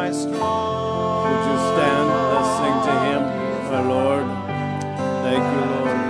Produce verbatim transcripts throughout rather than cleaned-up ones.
my strong. Would you stand? Let's sing to him, my Lord. Thank you, Lord.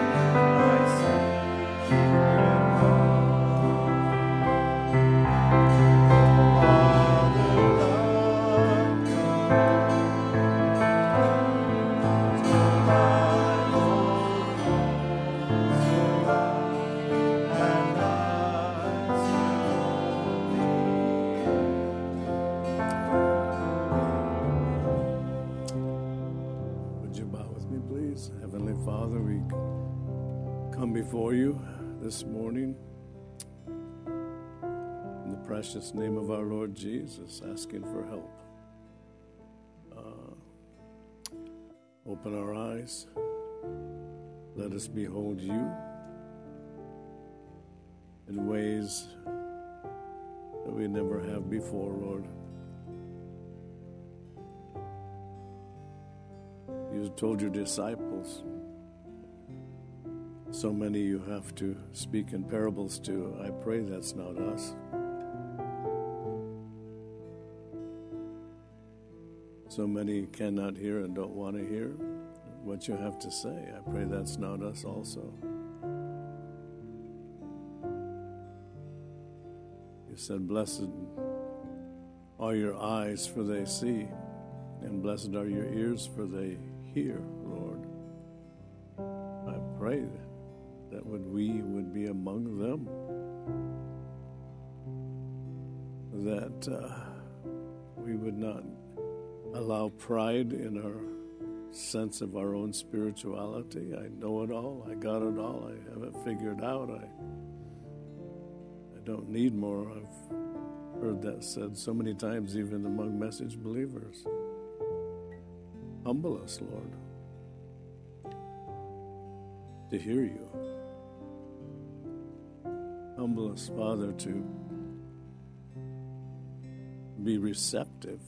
Heavenly Father, we come before you this morning in the precious name of our Lord Jesus, asking for help. Uh, open our eyes. Let us behold you in ways that we never have before, Lord. You told your disciples, so many you have to speak in parables to. I pray that's not us. So many cannot hear and don't want to hear what you have to say. I pray that's not us also. You said, blessed are your eyes, for they see, and blessed are your ears, for they hear, Lord. I pray that would we would be among them, that uh, we would not allow pride in our sense of our own spirituality. I know it all. I got it all. I have it figured out. I, I don't need more. I've heard that said so many times, even among message believers. Humble us, Lord, to hear you. Humble us, Father, to be receptive.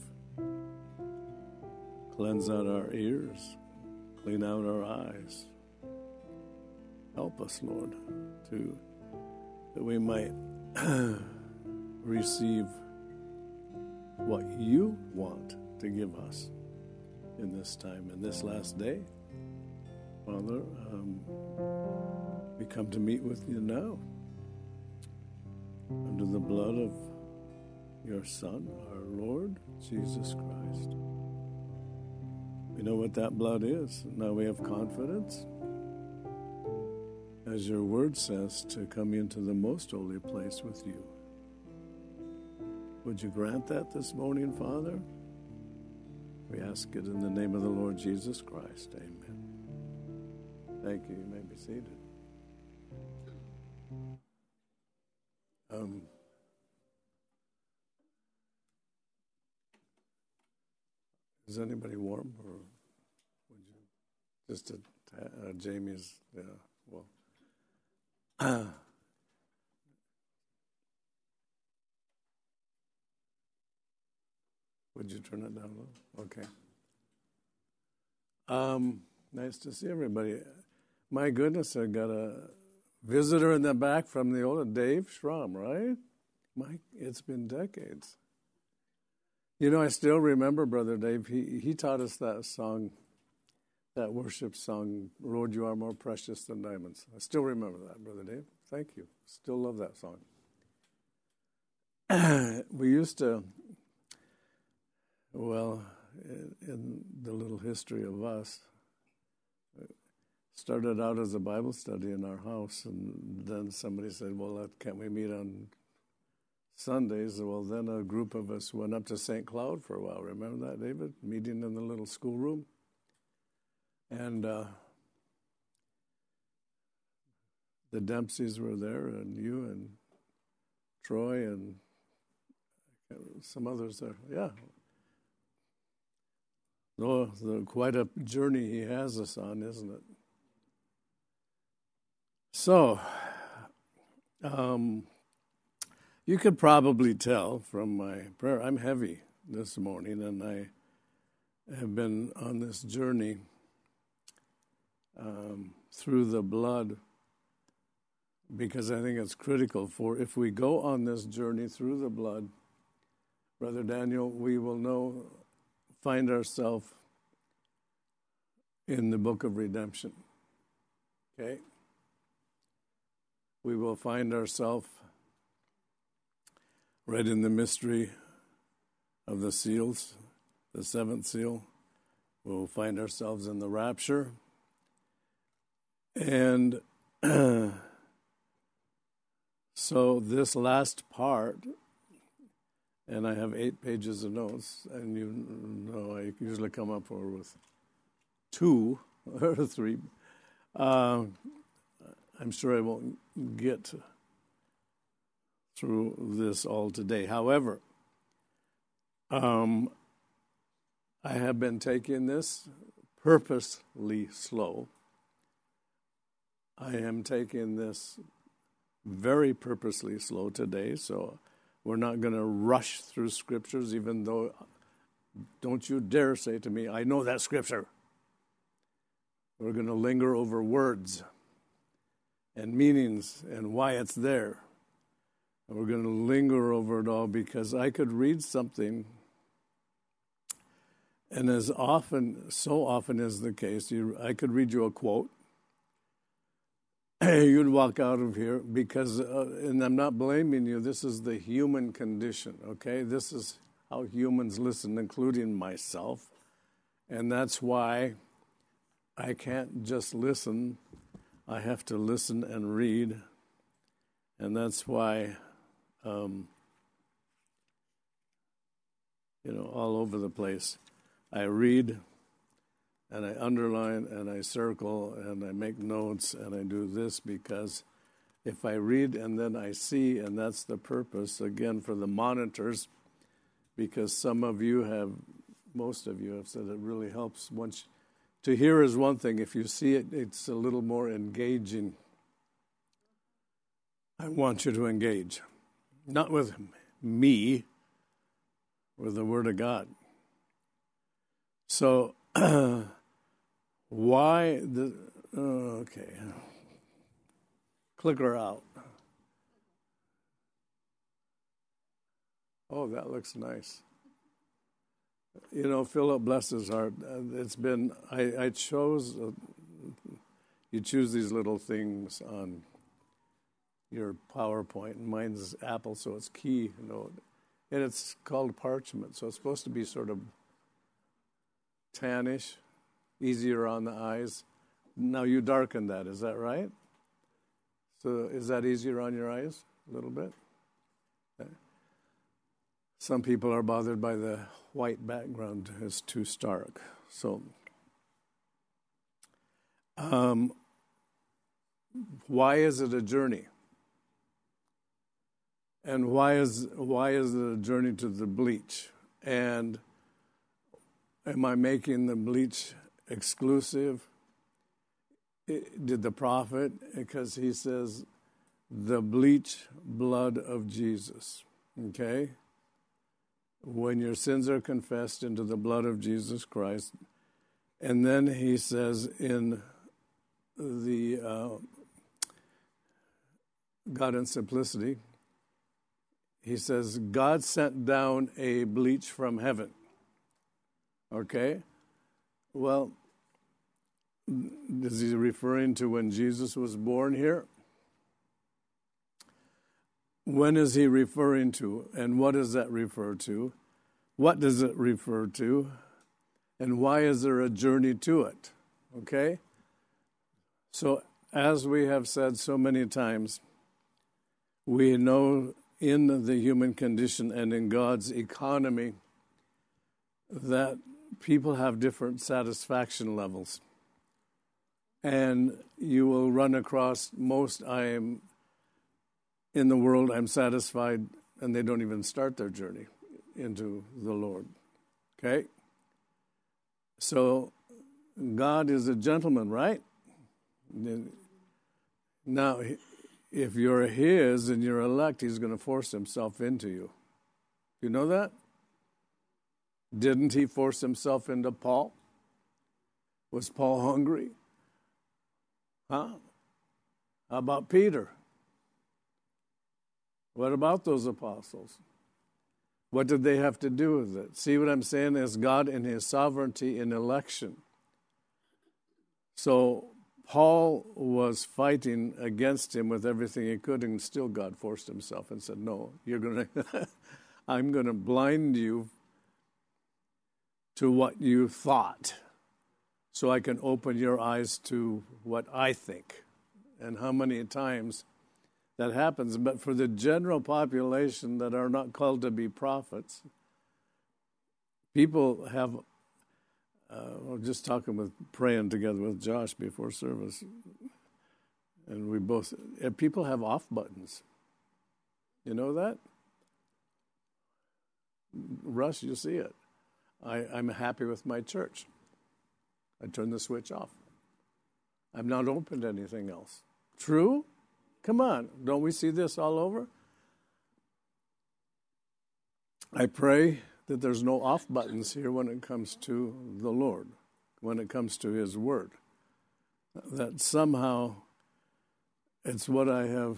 Cleanse out our ears. Clean out our eyes. Help us, Lord, to that we might receive what you want to give us in this time, in this last day. Father, um, we come to meet with you now under the blood of your Son, our Lord Jesus Christ. We know what that blood is. Now we have confidence, as your word says, to come into the most holy place with you. Would you grant that this morning, Father? We ask it in the name of the Lord Jesus Christ. Amen. Thank you. You may be seated. Um, is anybody warm, or would you just a, uh, Jamie's? Yeah. Well. Would you turn it down a little? Okay. Um, nice to see everybody. My goodness, I got a visitor in the back from the old Dave Schramm, right? Mike, it's been decades. You know, I still remember Brother Dave. He he taught us that song, that worship song, Lord, You Are More Precious Than Diamonds. I still remember that, Brother Dave. Thank you. Still love that song. We used to... Well, in the little history of us, it started out as a Bible study in our house, and then somebody said, well, can't we meet on Sundays? Well, then a group of us went up to Saint Cloud for a while. Remember that, David? Meeting in the little schoolroom. And uh, the Dempseys were there, and you and Troy and some others there. Yeah. Oh, the, quite a journey he has us on, isn't it? So, um, you could probably tell from my prayer, I'm heavy this morning, and I have been on this journey um, through the blood, because I think it's critical for, if we go on this journey through the blood, Brother Daniel, we will know find ourselves in the book of redemption. Okay? We will find ourselves right in the mystery of the seals, the seventh seal. We'll find ourselves in the rapture. And so this last part, and I have eight pages of notes, and you know I usually come up with two or three. Uh, I'm sure I won't get through this all today. However, um, I have been taking this purposely slow. I am taking this very purposely slow today, so we're not going to rush through scriptures, even though, don't you dare say to me, I know that scripture. We're going to linger over words and meanings and why it's there. And we're going to linger over it all because I could read something, and as often, so often is the case, you, I could read you a quote. You'd walk out of here because, uh, and I'm not blaming you, this is the human condition, okay? This is how humans listen, including myself. And that's why I can't just listen. I have to listen and read. And that's why, um, you know, all over the place, I read and I underline and I circle and I make notes and I do this because if I read and then I see, and that's the purpose, again, for the monitors, because some of you have, most of you have said it really helps. Once to hear is one thing. If you see it, it's a little more engaging. I want you to engage, not with me, with the Word of God. So, why the, oh, okay, clicker out. Oh, that looks nice. You know, Philip, bless his heart, it's been, I, I chose, uh, you choose these little things on your PowerPoint, and mine's Apple, so it's Keynote, and it's called parchment, so it's supposed to be sort of tannish, easier on the eyes. Now you darken that, is that right? So is that easier on your eyes a little bit? Okay. Some people are bothered by the white background, it's too stark. So um, why is it a journey? And why is why is it a journey to the bleach? And am I making the bleach exclusive? It, did the prophet, because he says, the bleach blood of Jesus, okay? When your sins are confessed into the blood of Jesus Christ. And then he says in the uh, God in Simplicity, he says, God sent down a bleach from heaven. Okay? Well, is he referring to when Jesus was born here? When is he referring to? And what does that refer to? What does it refer to? And why is there a journey to it? Okay? So, as we have said so many times, we know in the human condition and in God's economy that people have different satisfaction levels. And you will run across most, I am in the world, I'm satisfied, and they don't even start their journey into the Lord. Okay? So, God is a gentleman, right? Now, if you're his and you're elect, he's going to force himself into you. You know that? Didn't he force himself into Paul? Was Paul hungry? Huh? How about Peter? What about those apostles? What did they have to do with it? See what I'm saying? Is God in his sovereignty in election. So Paul was fighting against him with everything he could, and still God forced himself and said, no, you're going to, I'm going to blind you to what you thought so I can open your eyes to what I think. And how many times that happens. But for the general population that are not called to be prophets, people have, uh, I was just talking with, praying together with Josh before service, and we both, people have off buttons. You know that? Russ, you see it. I, I'm happy with my church. I turn the switch off. I'm not open to anything else. True? Come on, don't we see this all over? I pray that there's no off buttons here when it comes to the Lord, when it comes to his word. That somehow it's what I have,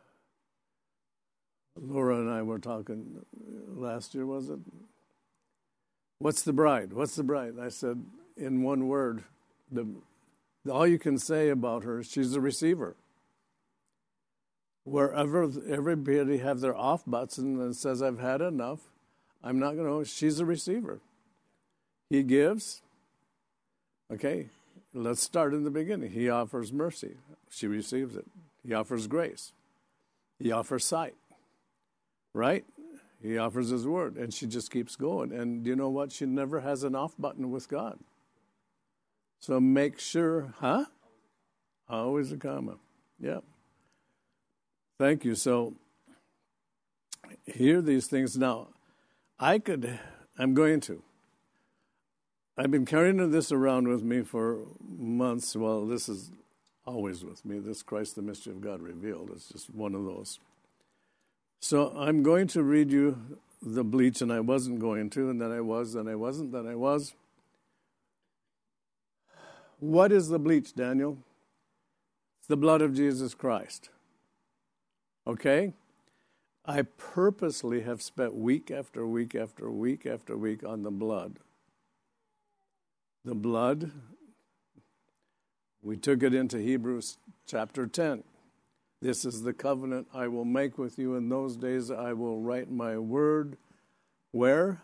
Laura and I were talking last year, was it? What's the bride? What's the bride? I said, in one word, the, all you can say about her, she's a receiver. Wherever everybody have their off button and says, I've had enough, I'm not going to, she's a receiver. He gives. Okay, let's start in the beginning. He offers mercy. She receives it. He offers grace. He offers sight. Right? He offers his word. And she just keeps going. And you know what? She never has an off button with God. So make sure, huh? Always a comma. Yeah. Thank you. So, hear these things. Now, I could, I'm going to. I've been carrying this around with me for months. Well, this is always with me. This Christ, the Mystery of God Revealed. It's just one of those. So, I'm going to read you the bleach, and I wasn't going to, and then I was, then I wasn't, then I was. What is the bleach, Daniel? It's the blood of Jesus Christ. Okay? I purposely have spent week after week after week after week on the blood. The blood, we took it into Hebrews chapter ten. This is the covenant I will make with you in those days. I will write my word. Where?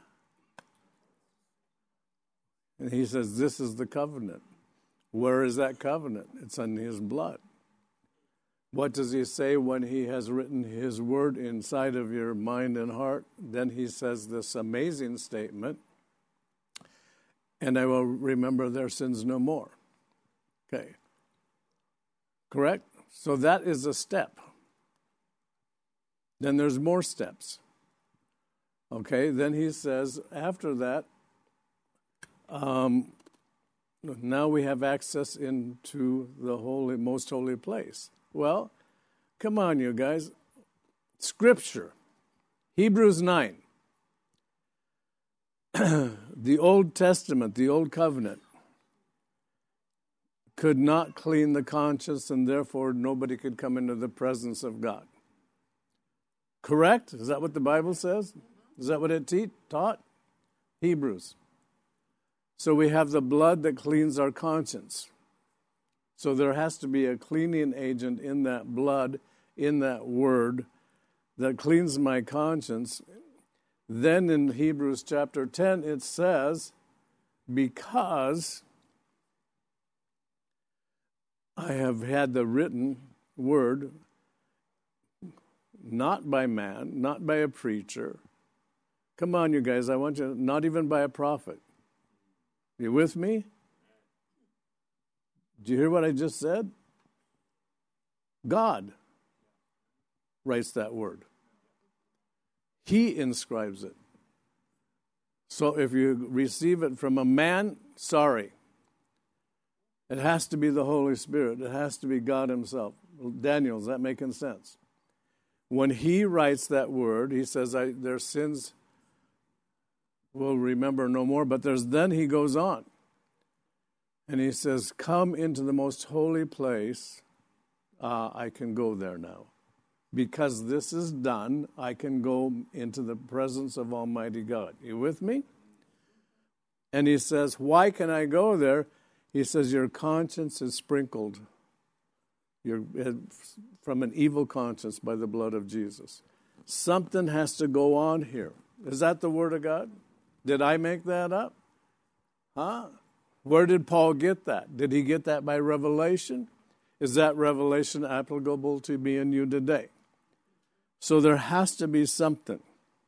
And he says, this is the covenant. Where is that covenant? It's in his blood. What does he say when he has written his word inside of your mind and heart? Then he says this amazing statement, and I will remember their sins no more. Okay. Correct? So that is a step. Then there's more steps. Okay, then he says after that, um, now we have access into the holy, most holy place. Well, come on, you guys. Scripture, Hebrews nine. The Old Testament, the Old Covenant, could not clean the conscience, and therefore nobody could come into the presence of God. Correct? Is that what the Bible says? Is that what it te- taught? Hebrews. So we have the blood that cleans our conscience. So there has to be a cleaning agent in that blood, in that word, that cleans my conscience. Then in Hebrews chapter ten, it says, because I have had the written word, not by man, not by a preacher. Come on, you guys, I want you, not even by a prophet. You with me? Do you hear what I just said? God writes that word. He inscribes it. So if you receive it from a man, sorry. It has to be the Holy Spirit. It has to be God himself. Daniel, is that making sense? When he writes that word, he says, I, their sins will remember no more. But there's then he goes on. And he says, come into the most holy place. Uh, I can go there now. Because this is done, I can go into the presence of Almighty God. You with me? And he says, why can I go there? He says, your conscience is sprinkled You're, from an evil conscience by the blood of Jesus. Something has to go on here. Is that the Word of God? Did I make that up? Huh? Where did Paul get that? Did he get that by revelation? Is that revelation applicable to me and you today? So there has to be something.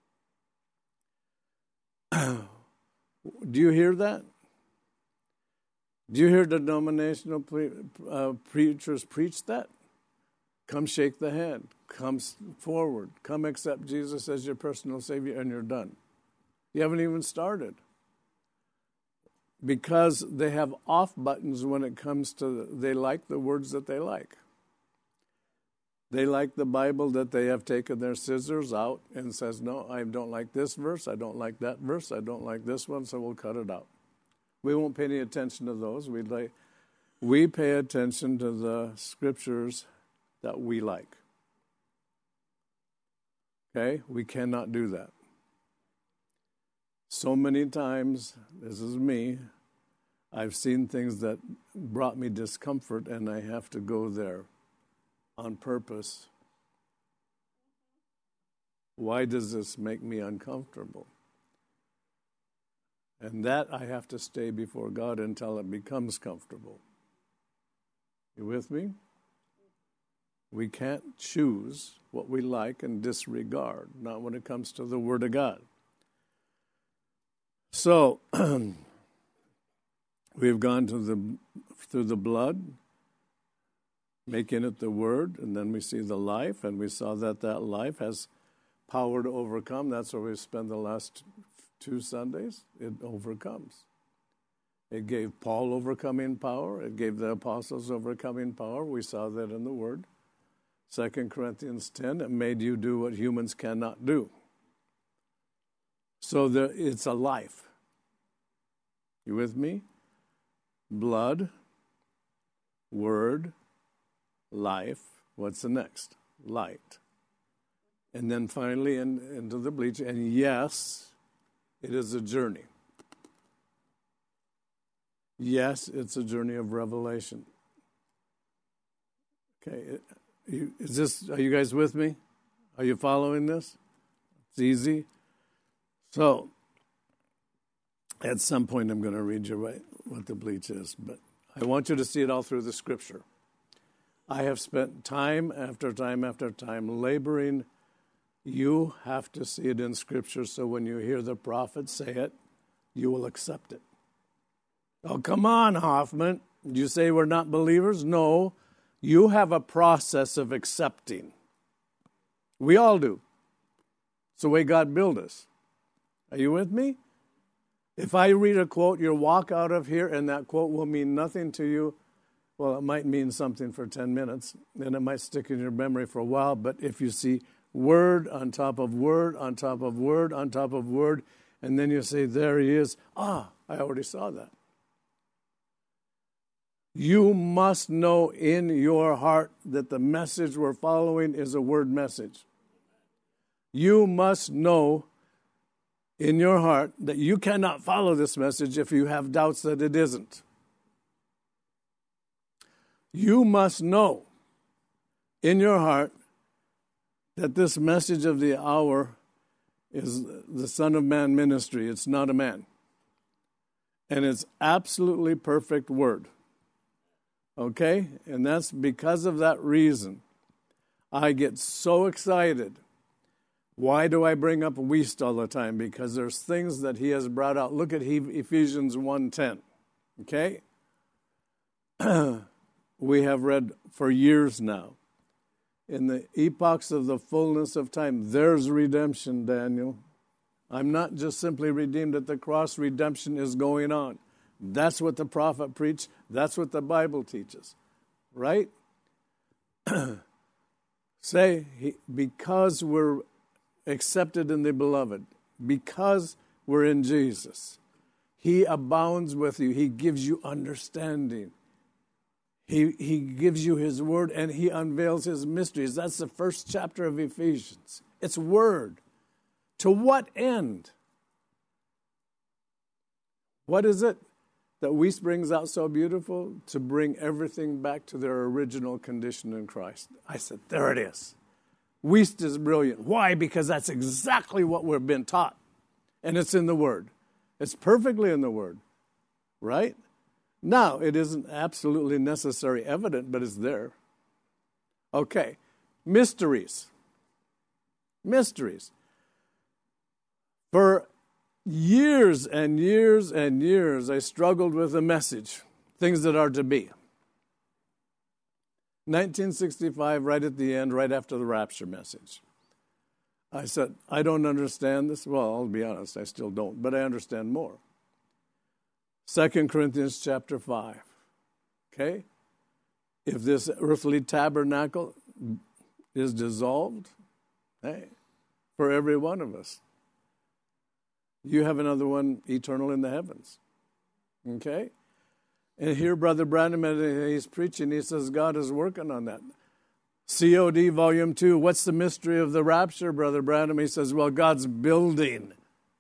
Do you hear that? Do you hear denominational pre- uh, preachers preach that? Come shake the hand. Come forward. Come accept Jesus as your personal Savior, and you're done. You haven't even started. Because they have off buttons when it comes to, they like the words that they like. They like the Bible that they have taken their scissors out and says, no, I don't like this verse, I don't like that verse, I don't like this one, so we'll cut it out. We won't pay any attention to those. We like, we pay attention to the scriptures that we like. Okay? We cannot do that. So many times, this is me, I've seen things that brought me discomfort, and I have to go there on purpose. Why does this make me uncomfortable? And that I have to stay before God until it becomes comfortable. You with me? We can't choose what we like and disregard, not when it comes to the Word of God. So, we've gone to the through the blood, making it the Word, and then we see the life, and we saw that that life has power to overcome. That's where we spent the last two Sundays. It overcomes. It gave Paul overcoming power. It gave the apostles overcoming power. We saw that in the Word. Second Corinthians ten, it made you do what humans cannot do. So there, it's a life. You with me? Blood, Word, life. What's the next? Light. And then finally in, into the bleach. And yes, it is a journey. Yes, it's a journey of revelation. Okay, is this? Are you guys with me? Are you following this? It's easy. So, at some point I'm going to read you right what the bleach is, but I want you to see it all through the Scripture. I have spent time after time after time laboring. You have to see it in Scripture, so when you hear the prophet say it, you will accept it. Oh, come on, Hoffman. Did you say we're not believers? No. You have a process of accepting. We all do. It's the way God built us. Are you with me? If I read a quote, you'll walk out of here and that quote will mean nothing to you. Well, it might mean something for ten minutes, and it might stick in your memory for a while, but if you see word on top of word on top of word on top of word, and then you say, there he is. Ah, I already saw that. You must know in your heart that the message we're following is a word message. You must know in your heart that you cannot follow this message if you have doubts that it isn't. You must know in your heart that this message of the hour is the Son of Man ministry. It's not a man. And it's absolutely perfect word. Okay? And that's because of that reason. I get so excited. Why do I bring up Wuest all the time? Because there's things that he has brought out. Look at Ephesians one ten. Okay? We have read for years now. In the epochs of the fullness of time, there's redemption, Daniel. I'm not just simply redeemed at the cross. Redemption is going on. That's what the prophet preached. That's what the Bible teaches. Right? Say, he, because we're accepted in the beloved, because we're in Jesus, he abounds with you. He gives you understanding. He, he gives you his word and he unveils his mysteries. That's the first chapter of Ephesians. It's word. To what end? What is it that Wuest brings out so beautiful? To bring everything back to their original condition in Christ. I said, there it is. Wuest is brilliant. Why? Because that's exactly what we've been taught. And it's in the Word. It's perfectly in the Word. Right? Now, it isn't absolutely necessary evident, but it's there. Okay. Mysteries. Mysteries. For years and years and years, I struggled with a message, things that are to be. nineteen sixty-five, right at the end, right after the rapture message. I said, I don't understand this. Well, I'll be honest, I still don't, but I understand more. Second Corinthians chapter five. Okay? If this earthly tabernacle is dissolved, hey, for every one of us, you have another one eternal in the heavens. Okay? And here, Brother Branham, he's preaching, he says God is working on that. C O D Volume two, what's the mystery of the rapture, Brother Branham? He says, well, God's building.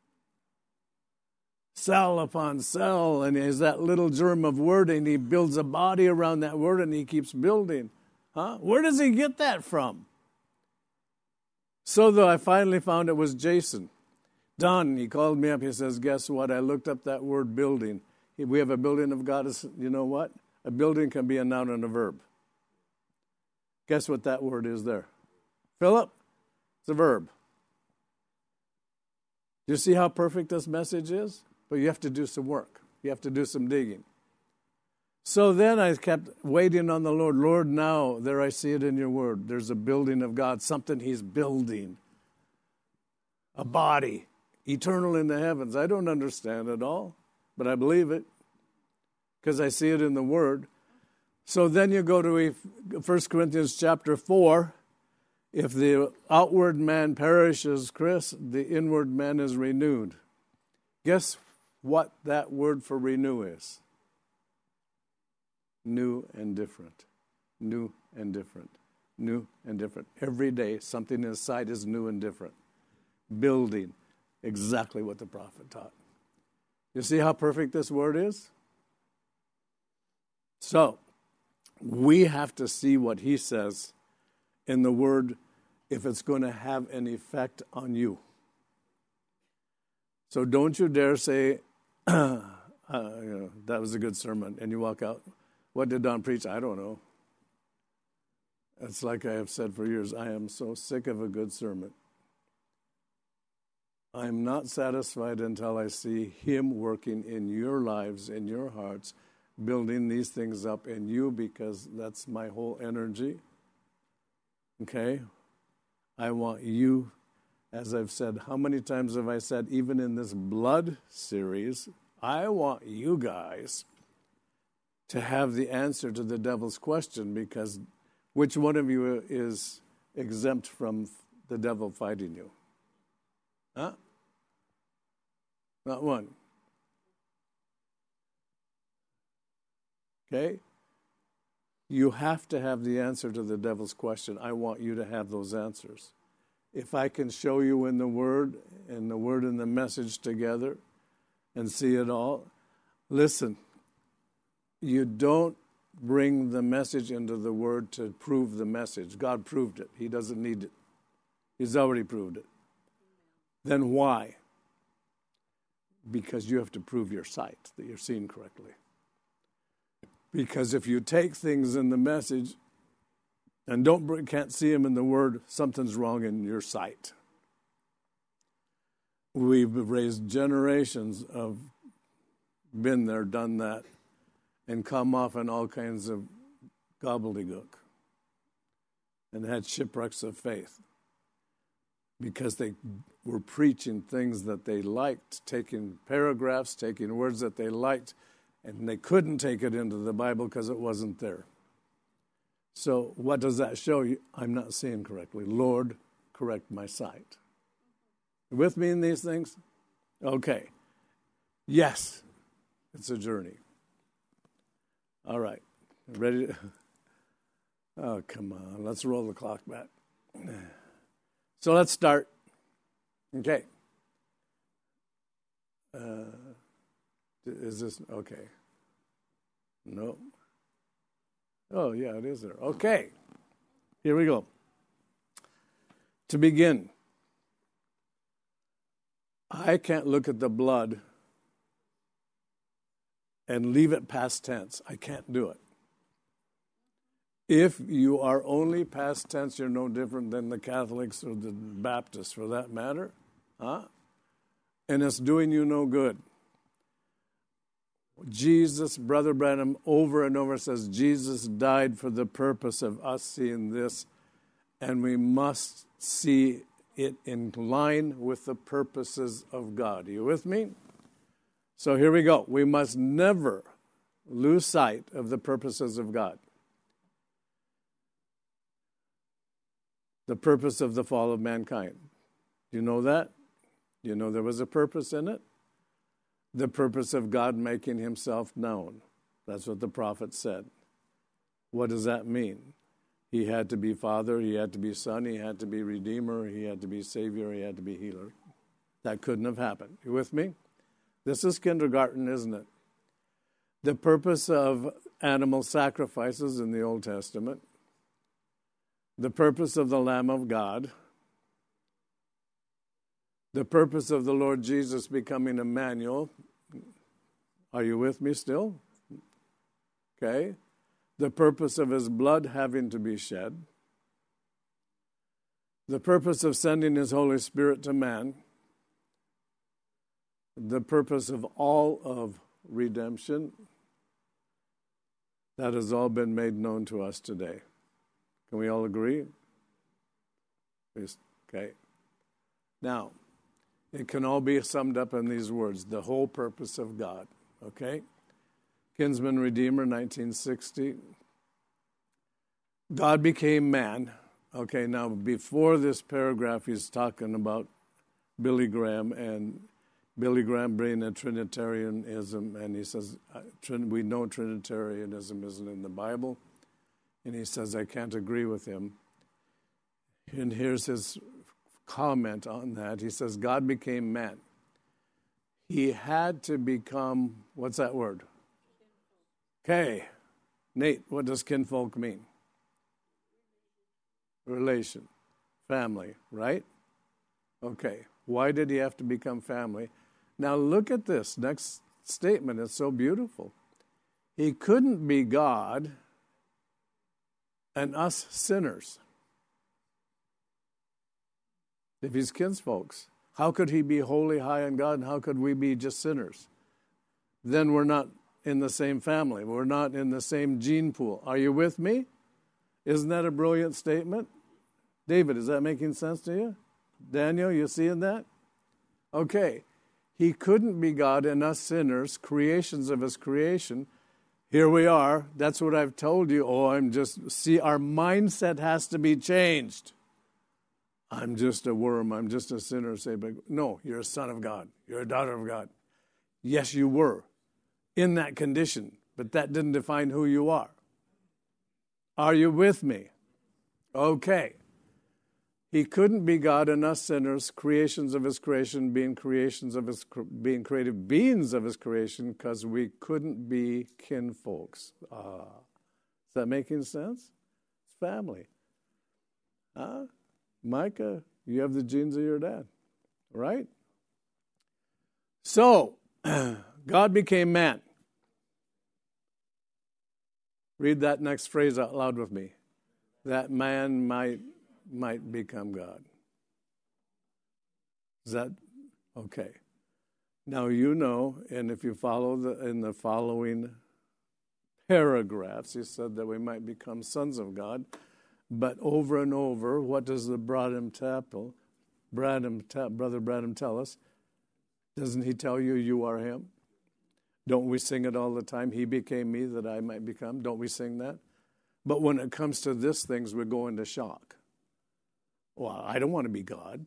Cell upon cell, and he has that little germ of word, and he builds a body around that word, and he keeps building. Huh? Where does he get that from? So, though, I finally found it was Jason. Don, he called me up, he says, guess what? I looked up that word building. We have a building of God. You know what? A building can be a noun and a verb. Guess what that word is there? Philip? It's a verb. Do you see how perfect this message is? But you have to do some work. You have to do some digging. So then I kept waiting on the Lord. Lord, now, there I see it in your word. There's a building of God, something he's building. A body, eternal in the heavens. I don't understand it all, but I believe it because I see it in the word. So then you go to First Corinthians chapter four. If the outward man perishes, Chris, the inward man is renewed. Guess what that word for renew is? New and different. New and different. New and different. Every day something inside is new and different. Building. Exactly what the prophet taught. You see how perfect this word is? So, we have to see what he says in the word if it's going to have an effect on you. So don't you dare say, uh, you know, that was a good sermon, and you walk out. What did Don preach? I don't know. It's like I have said for years, I am so sick of a good sermon. I'm not satisfied until I see him working in your lives, in your hearts, building these things up in you, because that's my whole energy. Okay? I want you, as I've said, how many times have I said, even in this blood series, I want you guys to have the answer to the devil's question, because which one of you is exempt from the devil fighting you? Huh? Not one. Okay? You have to have the answer to the devil's question. I want you to have those answers. If I can show you in the Word, and the Word and the message together, and see it all, listen, you don't bring the message into the Word to prove the message. God proved it. He doesn't need it. He's already proved it. Then why? Because you have to prove your sight, that you're seeing correctly. Because if you take things in the message and don't can't see them in the Word, something's wrong in your sight. We've raised generations of been there, done that, and come off in all kinds of gobbledygook and had shipwrecks of faith because they were preaching things that they liked, taking paragraphs, taking words that they liked, and they couldn't take it into the Bible because it wasn't there. So what does that show you? I'm not seeing correctly. Lord, correct my sight. With me in these things? Okay. Yes, it's a journey. All right. Ready? To, oh, come on. Let's roll the clock back. So let's start. Okay. Uh, is this okay? No. Oh, yeah, it is there. Okay. Here we go. To begin, I can't look at the blood and leave it past tense. I can't do it. If you are only past tense, you're no different than the Catholics or the Baptists, for that matter. Huh? And it's doing you no good. Jesus, Brother Branham, over and over says, Jesus died for the purpose of us seeing this, and we must see it in line with the purposes of God. Are you with me? So here we go. We must never lose sight of the purposes of God. The purpose of the fall of mankind. Do you know that? Do you know there was a purpose in it? The purpose of God making himself known. That's what the prophet said. What does that mean? He had to be Father, he had to be Son, he had to be Redeemer, he had to be Savior, he had to be Healer. That couldn't have happened. You with me? This is kindergarten, isn't it? The purpose of animal sacrifices in the Old Testament, the purpose of the Lamb of God, the purpose of the Lord Jesus becoming Emmanuel. Are you with me still? Okay. The purpose of his blood having to be shed. The purpose of sending his Holy Spirit to man. The purpose of all of redemption. That has all been made known to us today. Can we all agree? Okay. Now, it can all be summed up in these words, the whole purpose of God. Okay? Kinsman Redeemer, nineteen sixty. God became man. Okay, now before this paragraph, he's talking about Billy Graham and Billy Graham being a Trinitarianism, and he says, we know Trinitarianism isn't in the Bible, and he says, I can't agree with him. And here's his comment on that. He says, God became man. He had to become, what's that word? Okay. Nate, what does kinfolk mean? Relation. Family, right? Okay. Why did he have to become family? Now look at this next statement. It's so beautiful. He couldn't be God and us sinners. If he's kinsfolks, how could he be holy, high, and God, and how could we be just sinners? Then we're not in the same family. We're not in the same gene pool. Are you with me? Isn't that a brilliant statement? David, is that making sense to you? Daniel, you seeing that? Okay. He couldn't be God and us sinners, creations of his creation. Here we are. That's what I've told you. Oh, I'm just, see, our mindset has to be changed. I'm just a worm. I'm just a sinner. Say, but no, you're a son of God. You're a daughter of God. Yes, you were in that condition, but that didn't define who you are. Are you with me? Okay. He couldn't be God and us sinners, creations of his creation, being creations of his, being creative beings of his creation, because we couldn't be kinfolks. Ah, is that making sense? It's family. Huh? Micah, you have the genes of your dad, right? So, God became man. Read that next phrase out loud with me. That man might might become God. Is that okay? Now you know, and if you follow the in the following paragraphs, he said that we might become sons of God. But over and over, what does the Branham Chapel, Branham, Brother Branham tell us? Doesn't he tell you you are him? Don't we sing it all the time? He became me that I might become. Don't we sing that? But when it comes to this things, we go into shock. Well, I don't want to be God.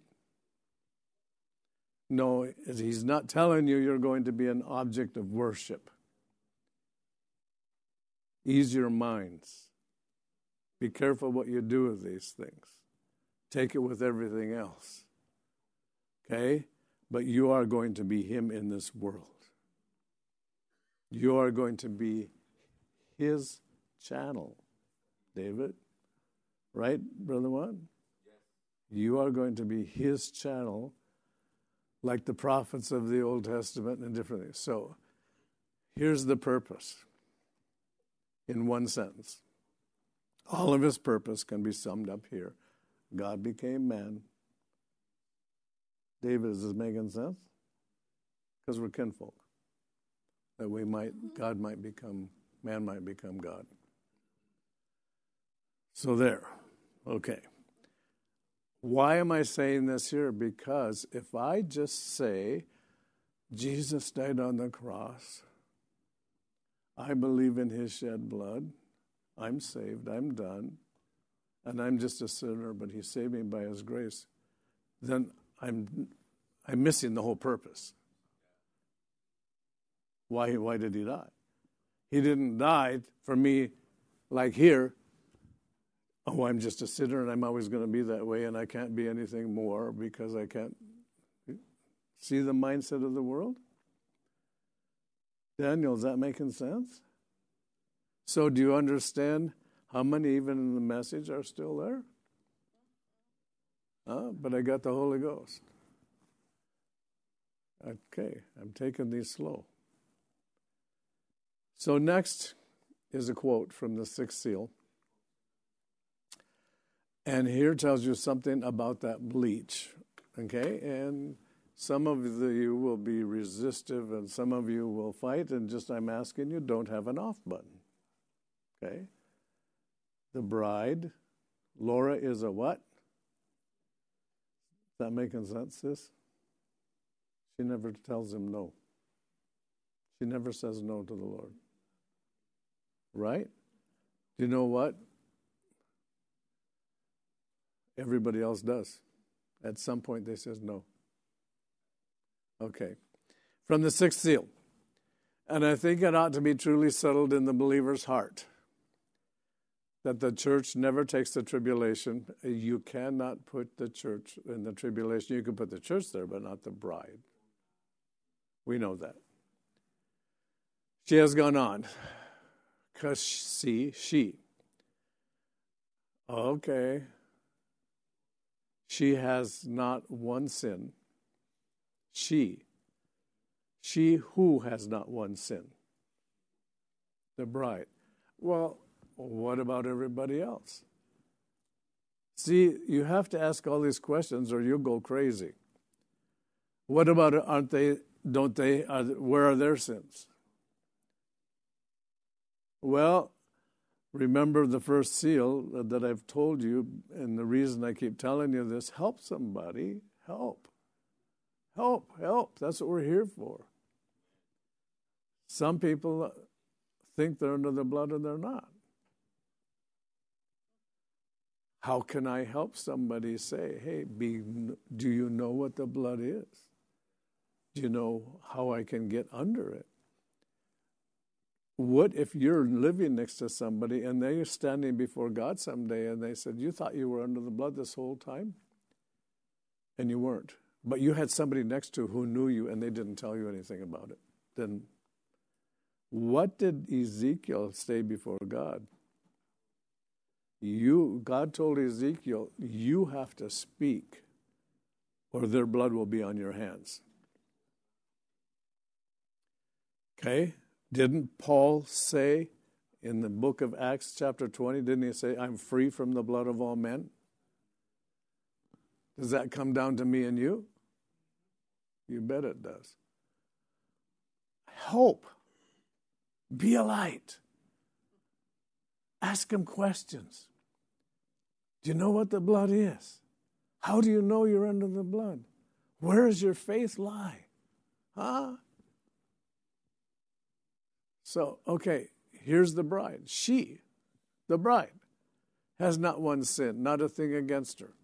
No, he's not telling you you're going to be an object of worship. Ease your minds. Be careful what you do with these things. Take it with everything else. Okay? But you are going to be him in this world. You are going to be his channel, David. Right, Brother Juan? Yes. You are going to be his channel, like the prophets of the Old Testament and different things. So, here's the purpose in one sentence. All of his purpose can be summed up here. God became man. David, is this making sense? Because we're kinfolk. That we might, God might become, man might become God. So there. Okay. Why am I saying this here? Because if I just say, Jesus died on the cross, I believe in his shed blood, I'm saved, I'm done, and I'm just a sinner, but he saved me by his grace, then I'm I'm missing the whole purpose. Why, why did he die? He didn't die for me like here, oh, I'm just a sinner and I'm always going to be that way and I can't be anything more because I can't. See the mindset of the world? Daniel, is that making sense? So do you understand how many even in the message are still there? Huh? But I got the Holy Ghost. Okay, I'm taking these slow. So next is a quote from the sixth seal. And here tells you something about that bleach. Okay, and some of you will be resistive and some of you will fight, and just I'm asking you, don't have an off button. Okay? The bride, Laura is a what? Is that making sense, sis? She never tells him no. She never says no to the Lord. Right? Do you know what? Everybody else does. At some point they says no. Okay. From the sixth seal. And I think it ought to be truly settled in the believer's heart that the church never takes the tribulation. You cannot put the church in the tribulation. You can put the church there, but not the bride. We know that. She has gone on. Because, see, she. Okay. She has not one sin. She. She who has not one sin. The bride. Well, what about everybody else? See, you have to ask all these questions or you'll go crazy. What about, aren't they, don't they, are, where are their sins? Well, remember the first seal that I've told you, and the reason I keep telling you this, help somebody, help. Help, help. That's what we're here for. Some people think they're under the blood and they're not. How can I help somebody say, hey, be, do you know what the blood is? Do you know how I can get under it? What if you're living next to somebody and they're standing before God someday and they said, you thought you were under the blood this whole time? And you weren't. But you had somebody next to who knew you and they didn't tell you anything about it. Then what did Ezekiel say before God? You, God told Ezekiel, you have to speak or their blood will be on your hands. Okay? Didn't Paul say in the book of Acts chapter twenty, didn't he say, I'm free from the blood of all men? Does that come down to me and you? You bet it does. Help. Be a light. Ask him questions. Do you know what the blood is? How do you know you're under the blood? Where does your faith lie? Huh? So, okay, here's the bride. She, the bride, has not one sin, not a thing against her.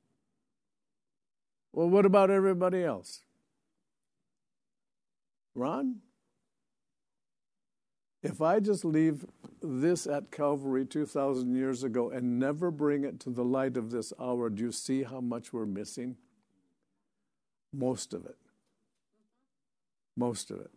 Well, what about everybody else? Ron? If I just leave this at Calvary two thousand years ago and never bring it to the light of this hour, do you see how much we're missing? Most of it. Most of it.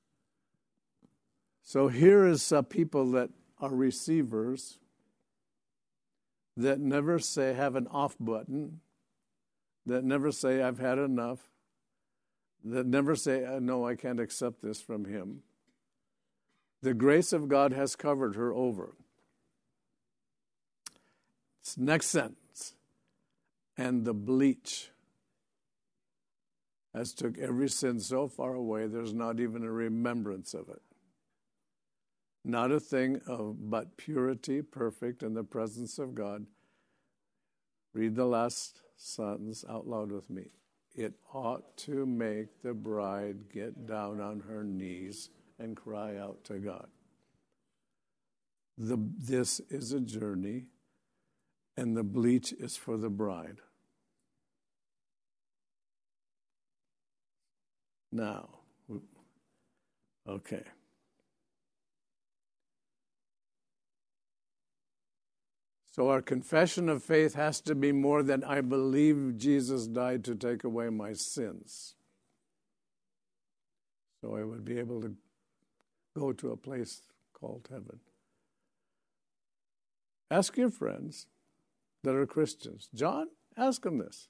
So here is uh, people that are receivers that never say, have an off button, that never say, I've had enough, that never say, no, I can't accept this from him. The grace of God has covered her over. Next sentence. And the bleach has took every sin so far away, there's not even a remembrance of it. Not a thing of but purity, perfect in the presence of God. Read the last sentence out loud with me. It ought to make the bride get down on her knees and cry out to God. The, this is a journey, and the bleach is for the bride. Now, okay. So our confession of faith has to be more than I believe Jesus died to take away my sins. So I would be able to go to a place called heaven. Ask your friends that are Christians. John, ask them this.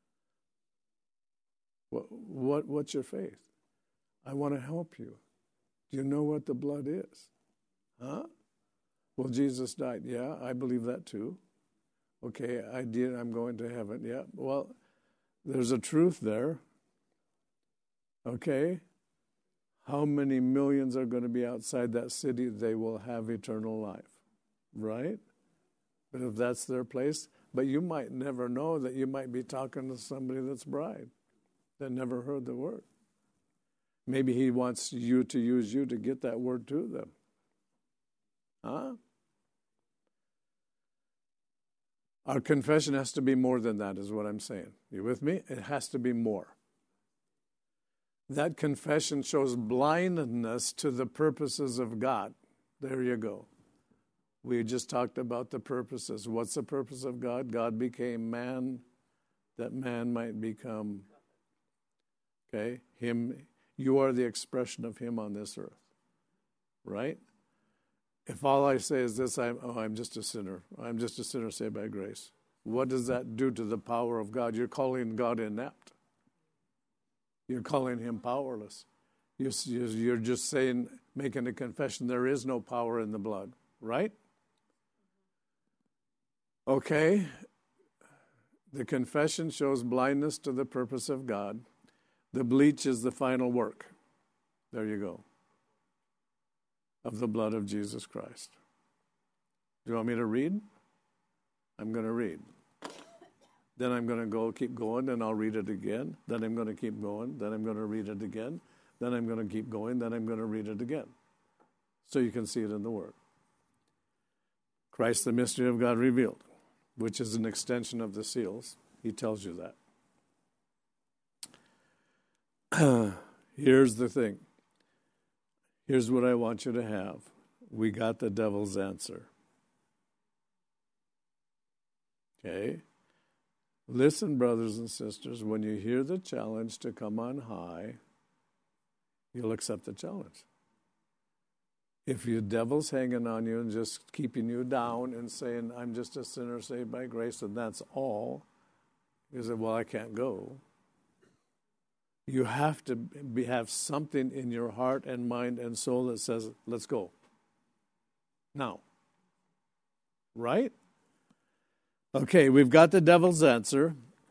What, what, what's your faith? I want to help you. Do you know what the blood is? Huh? Well, Jesus died. Yeah, I believe that too. Okay, I did. I'm going to heaven. Yeah, well, there's a truth there. Okay, how many millions are going to be outside that city? They will have eternal life, right? But if that's their place, but you might never know that you might be talking to somebody that's bride that never heard the word. Maybe he wants you to use you to get that word to them. Huh? Our confession has to be more than that, is what I'm saying. You with me? It has to be more. That confession shows blindness to the purposes of God. There you go. We just talked about the purposes. What's the purpose of God? God became man that man might become, okay, him. You are the expression of him on this earth, right? If all I say is this, I'm, oh, I'm just a sinner. I'm just a sinner saved by grace. What does that do to the power of God? You're calling God inept. You're calling him powerless. You're just saying, making a confession, there is no power in the blood, right? Okay. The confession shows blindness to the purpose of God. The bleach is the final work. There you go. Of the blood of Jesus Christ. Do you want me to read? I'm going to read. Then I'm going to go, keep going, and I'll read it again. Then I'm going to keep going. Then I'm going to read it again. Then I'm going to keep going. Then I'm going to read it again. So you can see it in the Word. Christ, the mystery of God revealed, which is an extension of the seals. He tells you that. Here's the thing. Here's what I want you to have. We got the devil's answer. Okay? Listen, brothers and sisters, when you hear the challenge to come on high, you'll accept the challenge. If your devil's hanging on you and just keeping you down and saying, I'm just a sinner saved by grace, and that's all, you say, well, I can't go. You have to be, have something in your heart and mind and soul that says, let's go. Now. Right? Okay, we've got the devil's answer.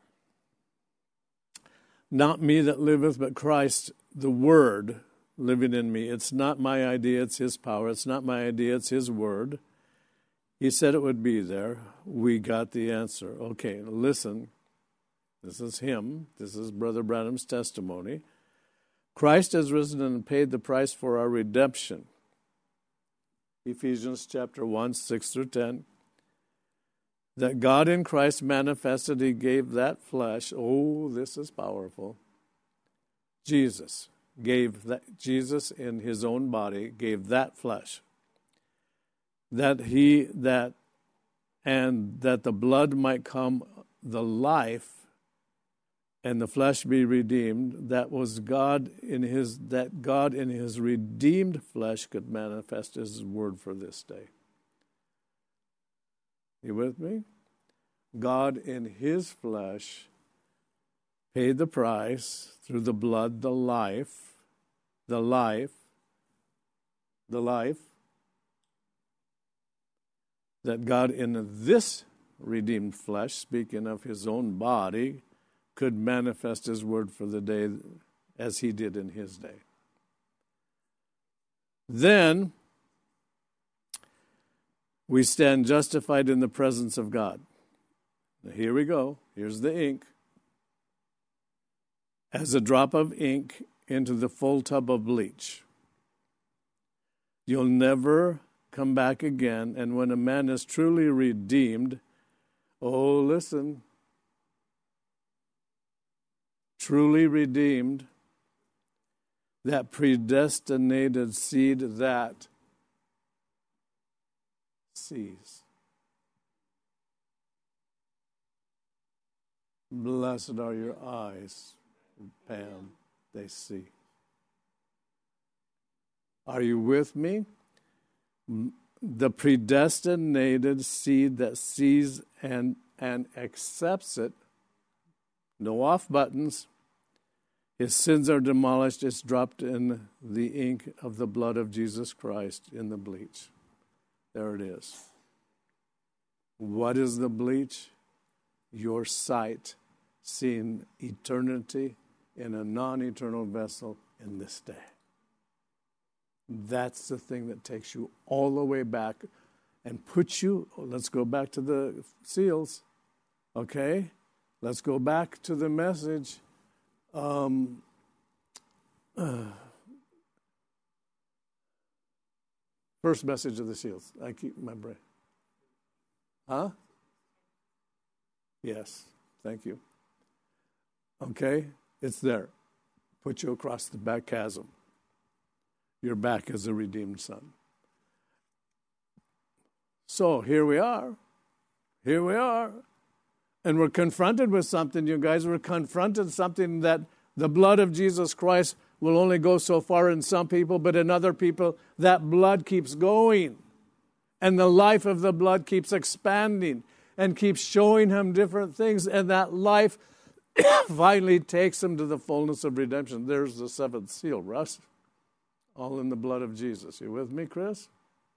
Not me that liveth, but Christ, the Word, living in me. It's not my idea, it's his power. It's not my idea, it's his word. He said it would be there. We got the answer. Okay, listen. This is him. This is Brother Branham's testimony. Christ has risen and paid the price for our redemption. Ephesians chapter one, six through ten. That God in Christ manifested, he gave that flesh. Oh, this is powerful. Jesus. gave that, Jesus in his own body gave that flesh, that he that and that the blood might come the life and the flesh be redeemed. That was God in his that God in his redeemed flesh could manifest his word for this day. You with me? God in his flesh paid the price through the blood, the life, the life, the life, that God in this redeemed flesh, speaking of his own body, could manifest his word for the day as he did in his day. Then we stand justified in the presence of God. Now here we go. Here's the ink. As a drop of ink into the full tub of bleach. You'll never come back again. And when a man is truly redeemed, oh, listen, truly redeemed, that predestinated seed that sees. Blessed are your eyes, Pam, they see. Are you with me? The predestinated seed that sees and, and accepts it, no off buttons. His sins are demolished. It's dropped in the ink of the blood of Jesus Christ in the bleach. There it is. What is the bleach? Your sight, seeing eternity in a non-eternal vessel in this day. That's the thing that takes you all the way back and puts you, let's go back to the seals, okay? Let's go back to the message. Um, uh, first message of the seals. I keep my brain. Huh? Yes, thank you. Okay, it's there. Put you across the back chasm. You're back as a redeemed son. So here we are. Here we are. And we're confronted with something, you guys. We're confronted with something that the blood of Jesus Christ will only go so far in some people, but in other people, that blood keeps going. And the life of the blood keeps expanding and keeps showing him different things. And that life finally takes him to the fullness of redemption. There's the seventh seal, Russ. All in the blood of Jesus. You with me, Chris?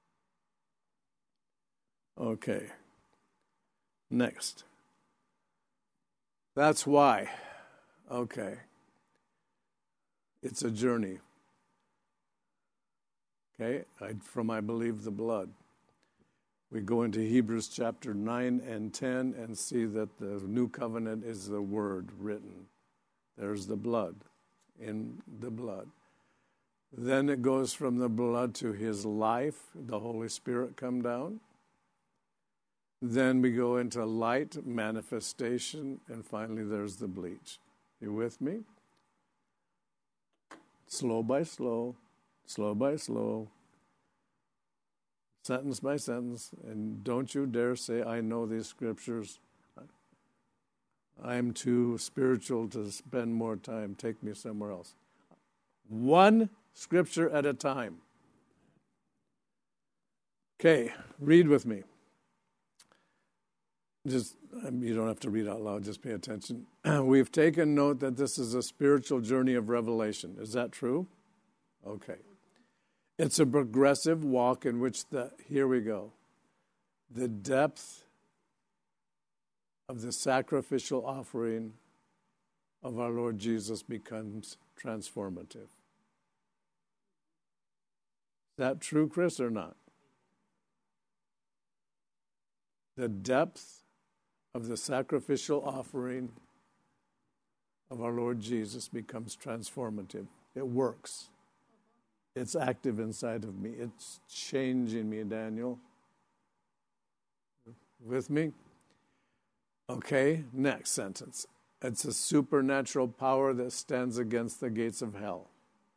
Okay. Next. That's why. Okay. It's a journey. Okay? I, from I believe the blood. We go into Hebrews chapter nine and ten and see that the new covenant is the word written. There's the blood. In the blood. Then it goes from the blood to his life. The Holy Spirit come down. Then we go into light, manifestation, and finally there's the bleach. You with me? Slow by slow, slow by slow, sentence by sentence, and don't you dare say, I know these scriptures. I'm too spiritual to spend more time. Take me somewhere else. One scripture at a time. Okay, read with me. Just, you don't have to read out loud, just pay attention. We've taken note that this is a spiritual journey of revelation. Is that true? Okay. It's a progressive walk in which the, here we go, the depth of the sacrificial offering of our Lord Jesus becomes transformative. Is that true, Chris, or not? The depth of the sacrificial offering of our Lord Jesus becomes transformative. It works. It's active inside of me. It's changing me, Daniel. With me? Okay, next sentence. It's a supernatural power that stands against the gates of hell.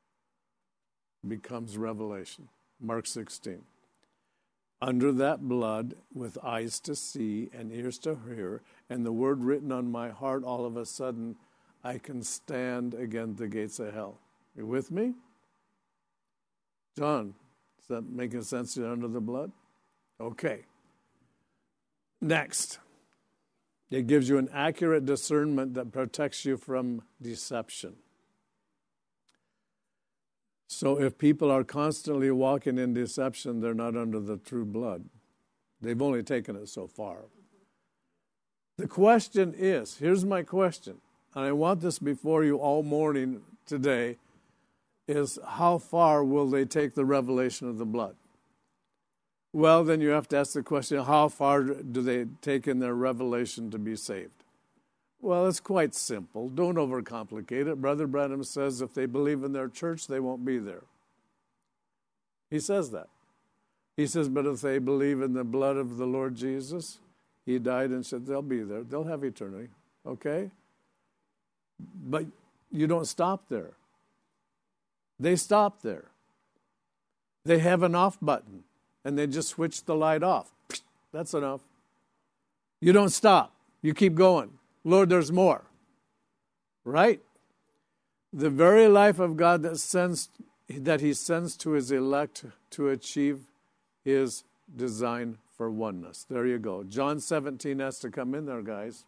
becomes revelation. Mark sixteen. Under that blood, with eyes to see and ears to hear, and the word written on my heart, all of a sudden, I can stand against the gates of hell. You with me? John, is that making sense to you under the blood? Okay. Next. It gives you an accurate discernment that protects you from deception. So if people are constantly walking in deception, they're not under the true blood. They've only taken it so far. The question is, here's my question, and I want this before you all morning today, is how far will they take the revelation of the blood? Well, then you have to ask the question, how far do they take in their revelation to be saved? Well, it's quite simple. Don't overcomplicate it. Brother Branham says if they believe in their church, they won't be there. He says that. He says, but if they believe in the blood of the Lord Jesus, he died and said they'll be there. They'll have eternity. Okay? But you don't stop there. They stop there. They have an off button, and they just switch the light off. That's enough. You don't stop. You keep going. Lord, there's more. Right? The very life of God that sends that he sends to his elect to achieve his design for oneness. There you go. John seventeen has to come in there, guys.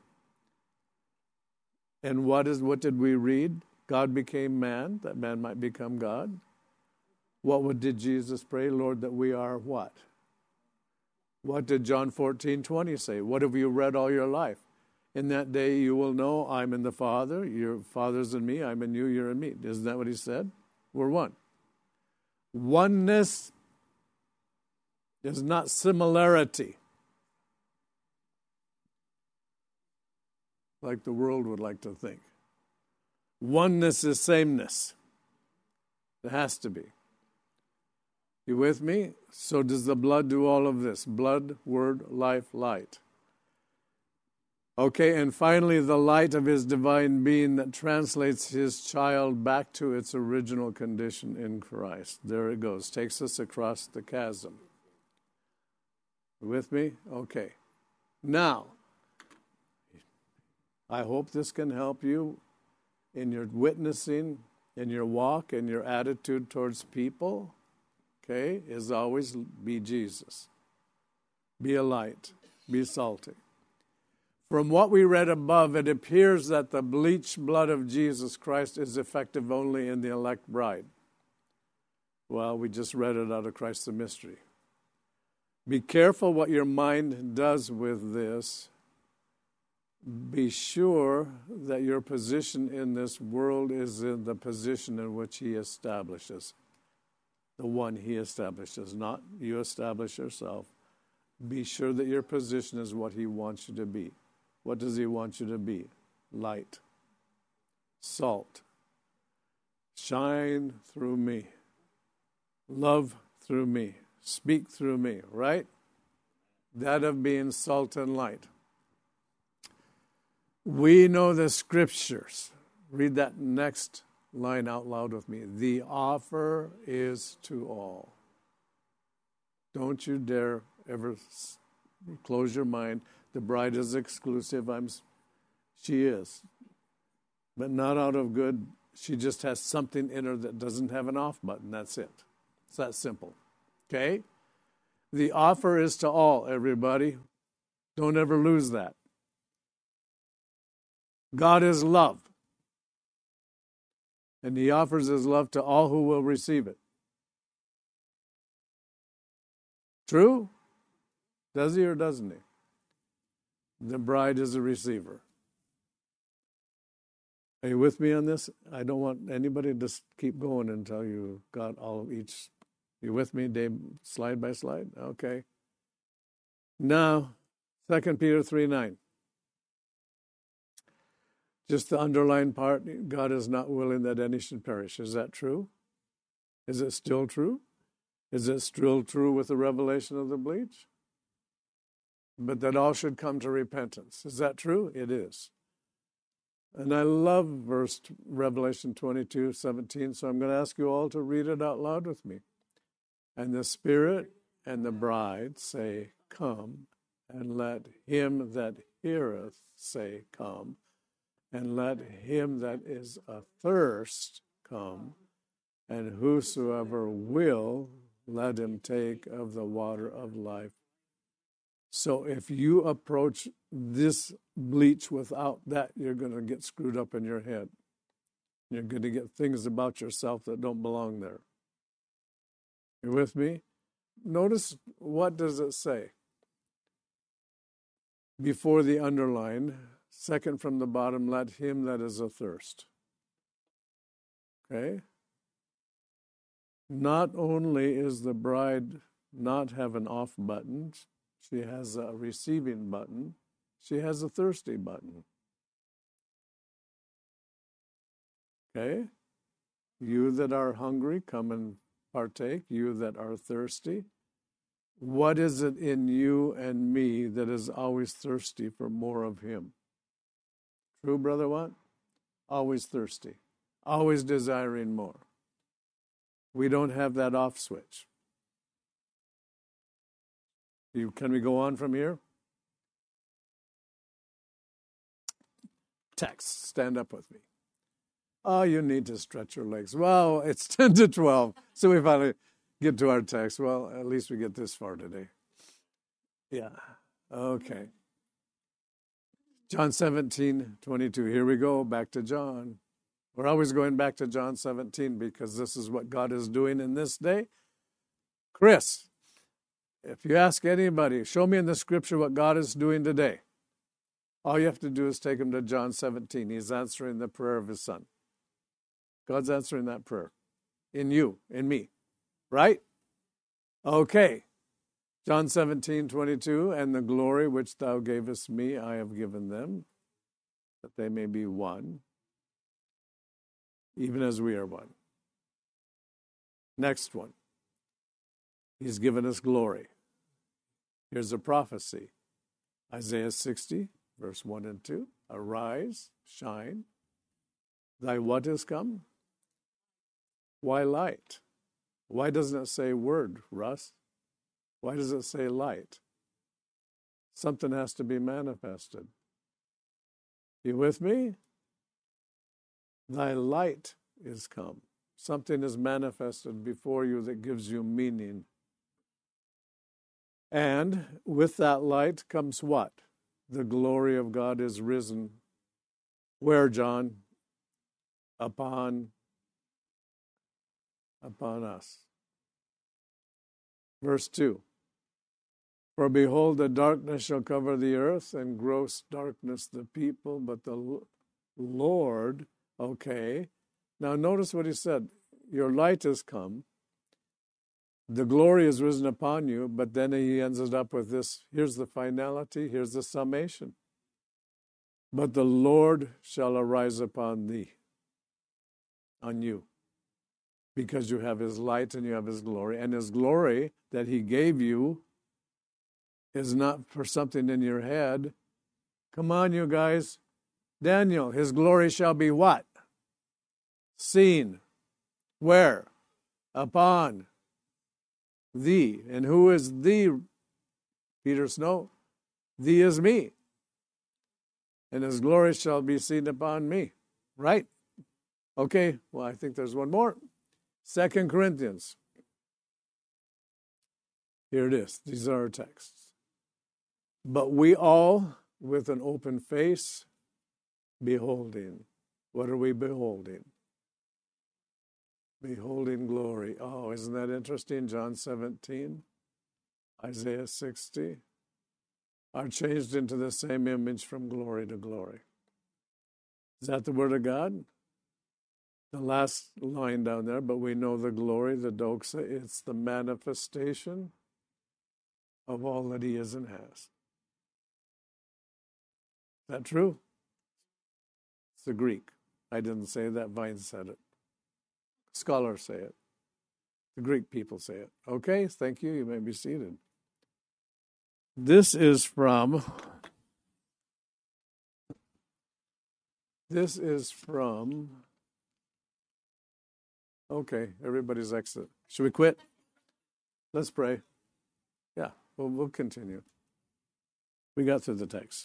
And what is what did we read? God became man, that man might become God. What did Jesus pray? Lord, that we are what? What did John fourteen twenty say? What have you read all your life? In that day you will know I'm in the Father, your Father's in me, I'm in you, you're in me. Isn't that what he said? We're one. Oneness is not similarity, like the world would like to think. Oneness is sameness. It has to be. You with me? So does the blood do all of this? Blood, word, life, light. Okay, and finally, the light of his divine being that translates his child back to its original condition in Christ. There it goes. Takes us across the chasm. With me? Okay. Now, I hope this can help you in your witnessing, in your walk, in your attitude towards people. Okay? Is always be Jesus. Be a light. Be salty. From what we read above, it appears that the bleached blood of Jesus Christ is effective only in the elect bride. Well, we just read it out of Christ the Mystery. Be careful what your mind does with this. Be sure that your position in this world is in the position in which he establishes. The one he establishes, not you establish yourself. Be sure that your position is what he wants you to be. What does he want you to be? Light. Salt. Shine through me. Love through me. Speak through me, right? That of being salt and light. We know the scriptures. Read that next line out loud with me. The offer is to all. Don't you dare ever close your mind. The bride is exclusive. I'm, she is. But not out of good. She just has something in her that doesn't have an off button. That's it. It's that simple. Okay? The offer is to all, everybody. Don't ever lose that. God is love. And he offers his love to all who will receive it. True? Does he or doesn't he? The bride is a receiver. Are you with me on this? I don't want anybody to keep going until you got all of each. You with me, Dave? Slide by slide? Okay. Now, Second Peter three nine. Just the underlined part, God is not willing that any should perish. Is that true? Is it still true? Is it still true with the revelation of the bleach? But that all should come to repentance. Is that true? It is. And I love verse Revelation twenty-two seventeen, so I'm going to ask you all to read it out loud with me. And the Spirit and the bride say, Come, and let him that heareth say, Come, and let him that is athirst come, and whosoever will, let him take of the water of life. So if you approach this bleach without that, you're going to get screwed up in your head. You're going to get things about yourself that don't belong there. You with me? Notice, what does it say? Before the underline, second from the bottom, let him that is athirst. Okay? Not only is the bride not have an off button, she has a receiving button, she has a thirsty button. Okay? You that are hungry, come and partake. You that are thirsty. What is it in you and me that is always thirsty for more of him? True, Brother Watt? Always thirsty. Always desiring more. We don't have that off switch. You, can we go on from here? Text, stand up with me. Oh, you need to stretch your legs. Well, it's ten to twelve, so we finally get to our text. Well, at least we get this far today. Yeah, okay. John seventeen, twenty-two. Here we go, back to John. We're always going back to John seventeen because this is what God is doing in this day. Chris, if you ask anybody, show me in the scripture what God is doing today. All you have to do is take him to John seventeen. He's answering the prayer of his son. God's answering that prayer in you, in me, right? Okay. John seventeen, twenty-two, and the glory which thou gavest me, I have given them, that they may be one, even as we are one. Next one. He's given us glory. Here's a prophecy. Isaiah sixty, verse one and two. Arise, shine. Thy what is come? Why light? Why doesn't it say word, Russ? Why does it say light? Something has to be manifested. You with me? Thy light is come. Something is manifested before you that gives you meaning. And with that light comes what? The glory of God is risen. Where, John? Upon, upon us. Verse two. For behold, the darkness shall cover the earth, and gross darkness the people, but the Lord, okay. Now notice what he said. Your light has come. The glory is risen upon you, but then he ends it up with this. Here's the finality. Here's the summation. But the Lord shall arise upon thee, on you, because you have his light and you have his glory. And his glory that he gave you is not for something in your head. Come on, you guys. Daniel, his glory shall be what? Seen. Where? Upon thee. And who is thee, Peter Snow? Thee is me. And his glory shall be seen upon me. Right? Okay, well, I think there's one more. Second Corinthians. Here it is. These are our texts. But we all, with an open face, beholding. What are we beholding? Beholding glory. Oh, isn't that interesting? John seventeen, Isaiah sixty, are changed into the same image from glory to glory. Is that the word of God? The last line down there, but we know the glory, the doxa, it's the manifestation of all that he is and has. Is that true? It's the Greek. I didn't say that, Vine said it. Scholars say it. The Greek people say it. Okay, thank you. You may be seated. This is from This is from, okay, everybody's exit. Should we quit? Let's pray. Yeah, we'll, we'll continue. We got through the text.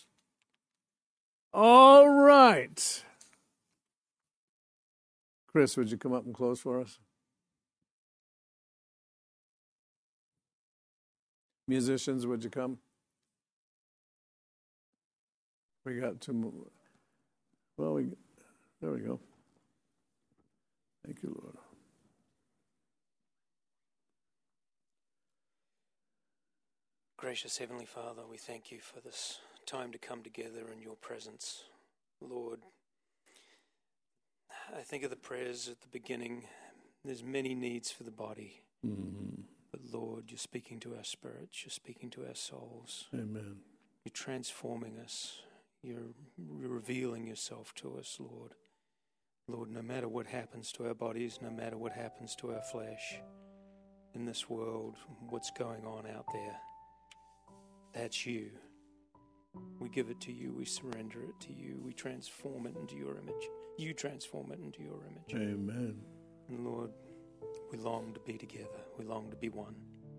All right. Chris, would you come up and close for us? Musicians, would you come? We got two more. Well, we, there we go. Thank you, Lord. Gracious Heavenly Father, we thank you for this time to come together in your presence. Lord, I think of the prayers at the beginning. There's many needs for the body. Mm-hmm. But Lord, you're speaking to our spirits. You're speaking to our souls. Amen. You're transforming us. You're revealing yourself to us, Lord. Lord, no matter what happens to our bodies, no matter what happens to our flesh in this world, what's going on out there, that's you. We give it to you. We surrender it to you. We transform it into your image. You transform it into your image. Amen. And Lord, we long to be together. We long to be one.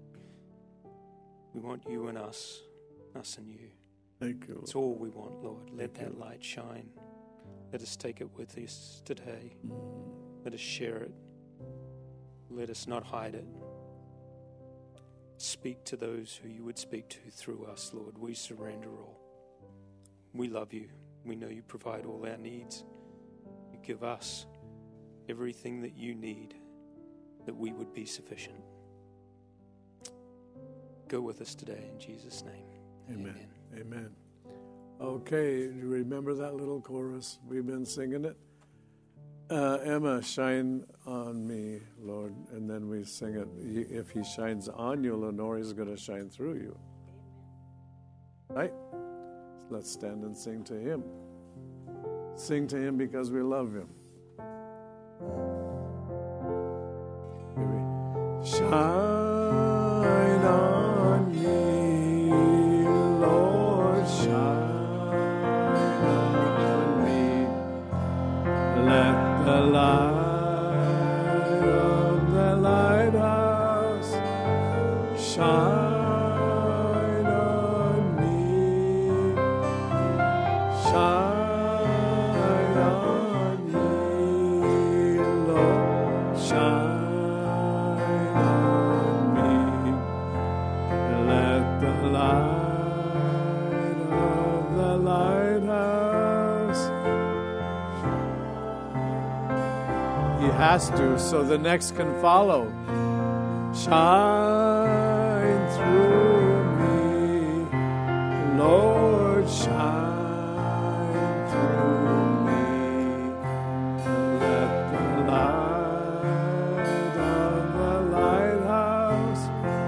We want you and us, us and you. Thank you. It's all we want, Lord. Let Thank that you. light shine. Let us take it with us today. Mm. Let us share it. Let us not hide it. Speak to those who you would speak to through us, Lord. We surrender all. We love you. We know you provide all our needs. You give us everything that you need, that we would be sufficient. Go with us today in Jesus' name. Amen. Amen. Amen. Okay, you remember that little chorus? We've been singing it. Uh, Emma, shine on me, Lord. And then we sing it. If he shines on you, Lenore, he's going to shine through you. Right? Let's stand and sing to him. Sing to him because we love him. Shine on me, Lord, shine on me. Let the light of the lighthouse shine on me. Shine on me, Lord, shine on me. Let the light of the lighthouse. He has to, so the next can follow. Shine through me, Lord, shine through me. Let the light of the lighthouse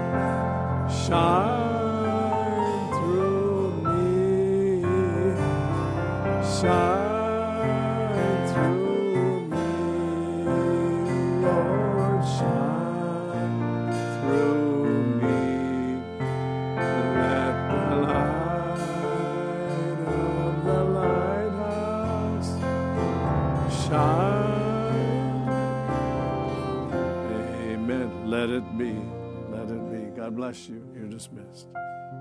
shine through me. Shine through me, Lord, shine through me. Let the light of the lighthouse shine. Amen. Let it be. Let it be. God bless you. You're dismissed.